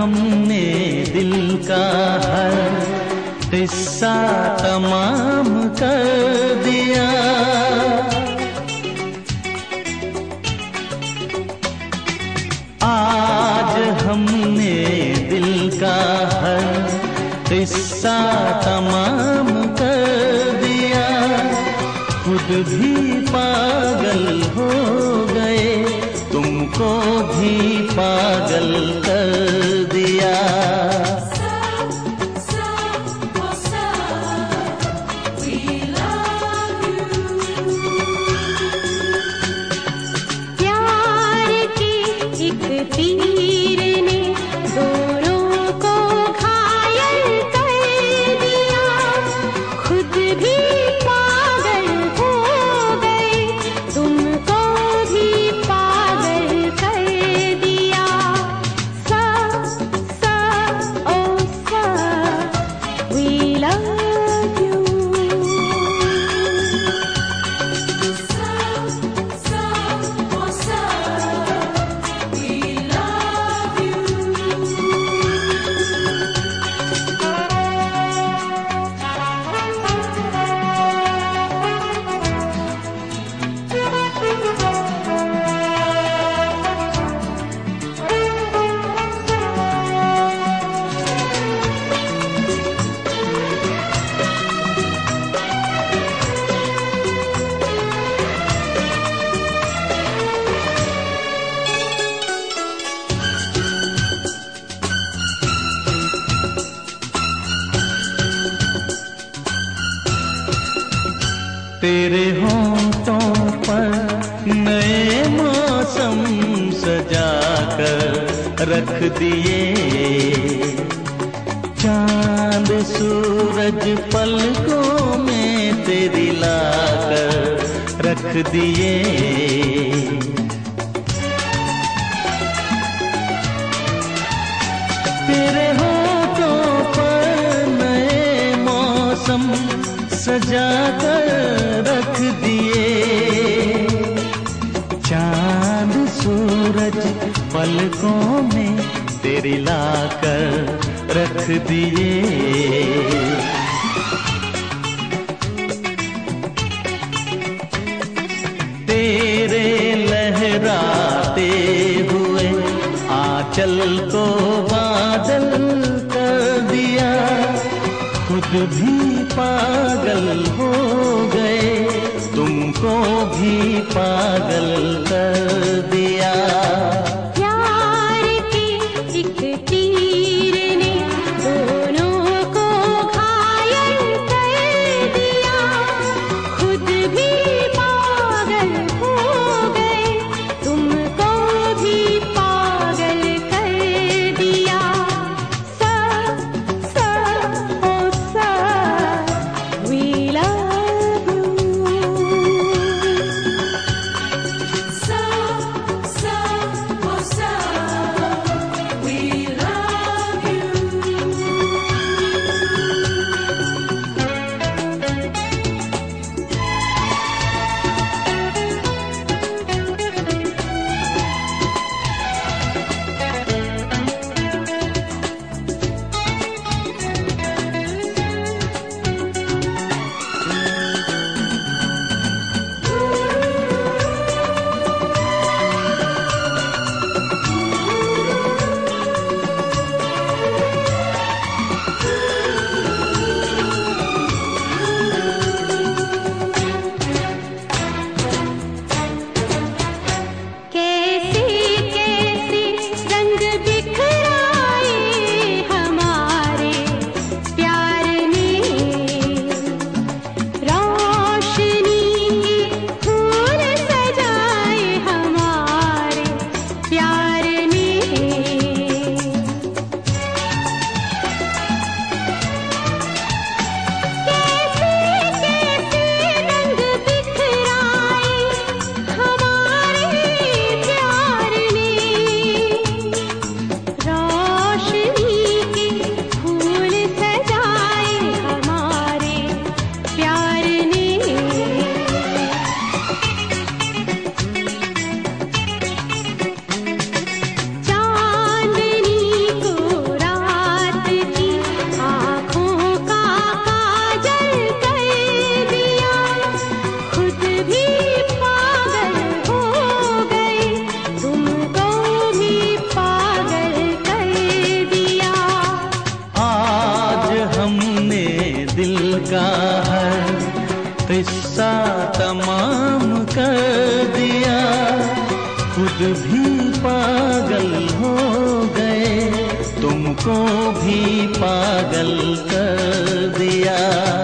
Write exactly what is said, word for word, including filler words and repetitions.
हमने दिल का हर किस्सा तमाम कर दिया। आज हमने दिल का हर किस्सा तमाम कर दिया। खुद भी पागल हो गए, तुमको भी पागल कर दिया। प्यार की एक तीर ने दोनों को घायल कर दिया। खुद भी पागल हो गए, तुमको भी पागल कर दिया। सा सा ओ सा we love you। सा सा ओ सा we love you। तेरे होंठों पर नए मौसम सजा कर रख दिए। चांद सूरज पलकों में तेरी लाकर रख दिए। तेरे होठों पर नए मौसम सजा कर रख दिए। चांद सूरज पलकों में तेरी लाकर रख दिए। तेरे लहराते हुए आंचल को बादल कर दिया। खुद भी पागल हो गए, तुमको भी पागल कर दिया। प्यार की एक तीर ने दोनों को घायल कर दिया। खुद भी पागल हो गए, तुमको भी पागल कर दिया। सा सा ओ सा we love you। सा का हर किस्सा तमाम कर दिया। खुद भी पागल हो गए, तुमको भी पागल कर दिया।